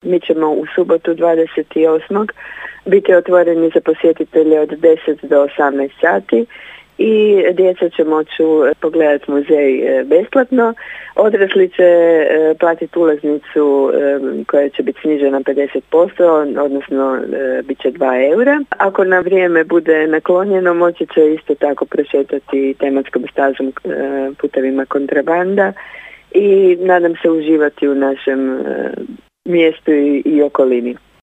Mi ćemo u subotu 28. biti otvoreni za posjetitelje od 10 do 18 sati i djeca će moći pogledati muzej besplatno. Odrasli će platiti ulaznicu koja će biti snižena 50%, odnosno bit će 2 eura. Ako na vrijeme bude naklonjeno, moći će isto tako prošetati tematskom stazom putevima kontrabanda i nadam se uživati u našem mjestu i okolini.